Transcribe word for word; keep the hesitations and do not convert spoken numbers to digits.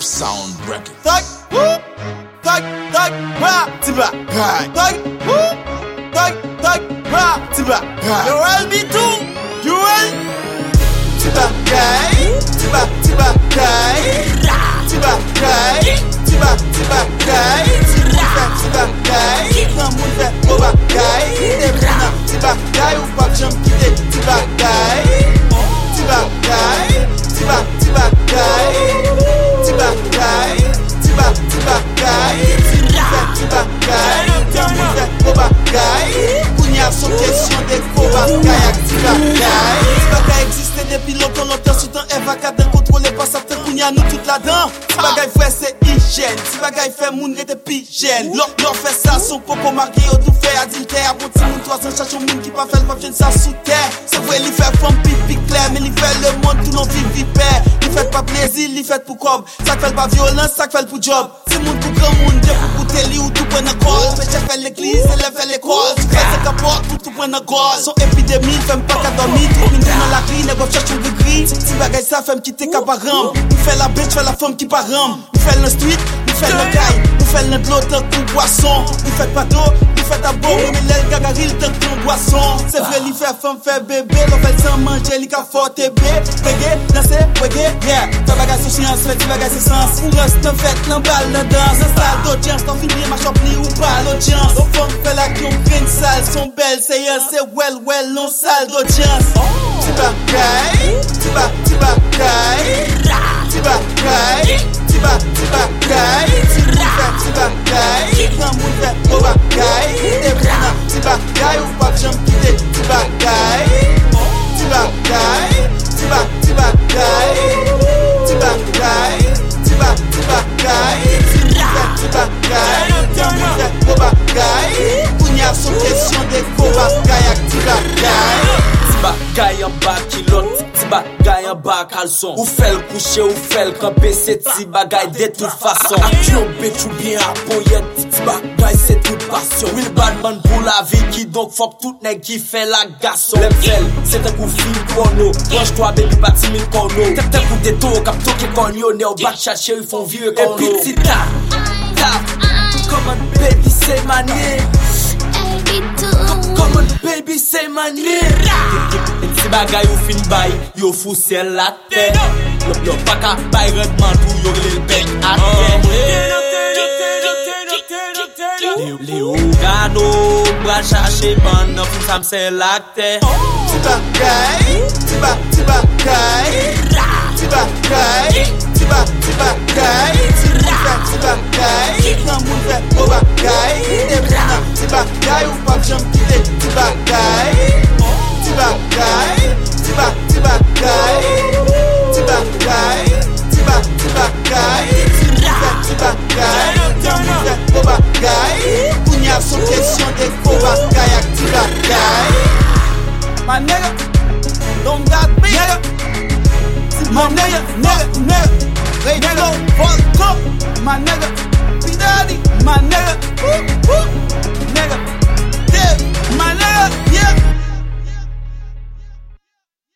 Sound Record. Tak, woo, tak, tak, ba, tiba, right. Tak, woo, tak, tak, ba, tiba, right. You will be too, you will. Tiba, right. Tiba, tiba, right. Tiba, right. Tiba, tiba, right. Tiba, tiba, right. Nan moun fè oba, right. Te prena, tiba, right. Ou pa jam kite, tiba, right. Tiba, right. Tiba, tiba, right. Tiba, right. Tiba, tiba, right. Tiba, right. Nan moun fè oba, right. Kounya son kesyon de koba, kayak tiba, right. Tiba gay existe depi longtemps, longtemps sous temps Eva kaden kontrole pas sa te kounya nou tout la dan. Tiba gay fè se hygiène, tiba gay fè moun rete pigène. Lò lò fè sa son popo marqué au tout fait adultère. Bon ti moun trois cents chache moun qui pa fè l'pap jen sa sous terre. C'est vrai li fè femme pipi clair, mais li fè le monde tout non vit vipère. Li fè pas plaisir, li fè pour cob. Ça fait pas violence, ça fait pour job. C'est moun pour grand moun, Dieu pour goûter li ou tout point de col. Fait chef fait l'église, élève fait l'école. Tu fais ce capote, tout tout point de gol. Son épidémie, femme pas qu'à dormir. Tout mine dans la grille, n'est pas cherche un gris. Si bagay ça, femme qui t'es caparam. Nous fait la bête, fait la femme qui param. Nous fait le street, nous fait le gaille. Nous fait le l'eau tant qu'on boisson. Nous fait pas d'eau, nous fait ta bombe. Mais l'aile gagaril tant qu'on boisson. C'est vrai, li fait femme, fait bébé. L'on fait sans manger, li ka fort et bé. Reggae, danser, reggae, yeah. Ta bagay sous science, fait du bagay c'est sens. Ou reste en fait, l'emballe la danse. Un style d'audience, t'en finis, ma chopli ou pas l'audience. Aux femmes fait la qui ont une salle, sont belles, c'est rien, c'est well, well, non salle d'audience. Tiba, gay, tiba, tiba, gay, tiba, gay, tiba, tiba, gay, tiba, tiba, gay, nan moun fè oba, gay, te prena, tiba, gay, ou pa jam kite, tiba, gay, tiba, gay, tiba, tiba, gay, tiba, gay, tiba, tiba, gay, tiba, tiba, gay, nan moun fè oba, gay, kounya son kesyon de koba, kayak, tiba, gay. Tiba gay en bas kilot, tiba gay en bas caleçon. Ou fait le coucher, ou fait le camper, c'est tiba gay de toute façon. Action bête ou bien à poyette, tiba gay c'est toute passion. Will Badman pour la vie qui donc fuck tout nèg qui fait la garçon. Level, c'est un coup film porno. Branche-toi baby pas timide corno. T'es un coup de taux, cap toqué cornio, né au bac chercher, ils font vieux corno. Et puis ta, ta, come on baby say my name. Come on baby say my name. Si bagay ou fin bay, yo fou sel la terre. Yo yo pa ka bay redman tout yo le bec à terre. Les Ougano, bra chercher ban nan pou sam c'est la terre. Tiba gay, tiba tiba gay, tiba gay, tiba tiba gay, tiba tiba gay, nan moun fè oba gay, te prena, tiba gay ou pa jam kite, tiba gay, tiba gay, tiba tiba gay, tiba gay, tiba tiba gay, tiba tiba gay, nan moun fè oba gay, kounya son kesyon de koba, kayak tiba gay. My nigga, don't got me, nigga. My nigga, nigga, nigga. Ready to go, fuck up. My nigga, P Daddy, my nigga, woo, woo, nigga.